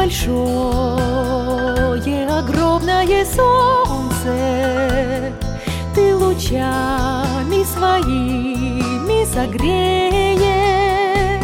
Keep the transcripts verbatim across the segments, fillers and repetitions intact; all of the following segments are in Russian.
большое, огромное солнце, ты лучами своими согреешь,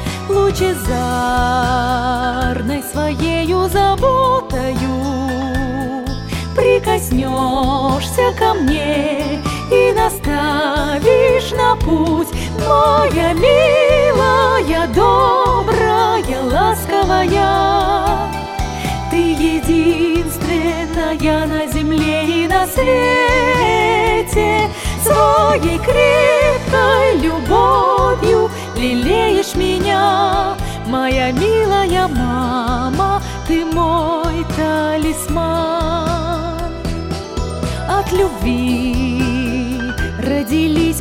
лучезарной своею заботою прикоснешься ко мне и наставишь на путь. Моя милая, добрая, ласковая, ты единственная на земле и на свете. Своей крепкой любовью лелеешь меня, моя милая мама, ты мой талисман. От любви родились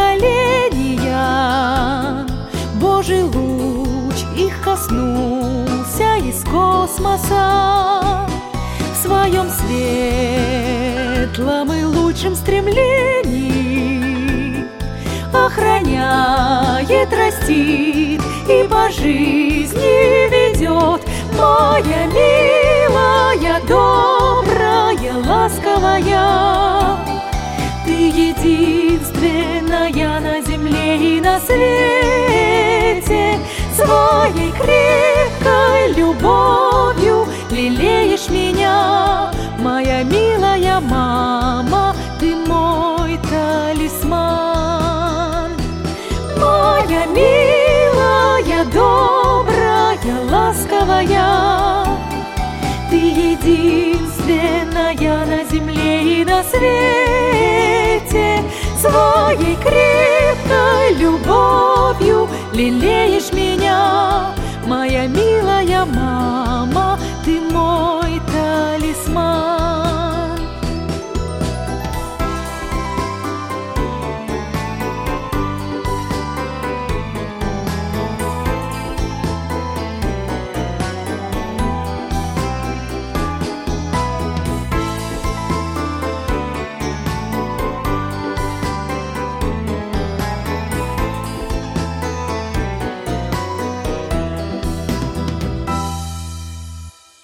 поколения, Божий луч их коснулся из космоса. В своем светлом и лучшем стремлении охраняет, растит и по жизни ведет. Моя милая, добрая, ласковая, ты единственная на земле и на свете. Своей крепкой любовью лелеешь меня, моя милая мама, ты мой талисман. Моя милая, добрая, ласковая, ты единственная на земле и на свете. Своей крепкой любовью лелеешь меня, моя милая мама, ты мой талисман.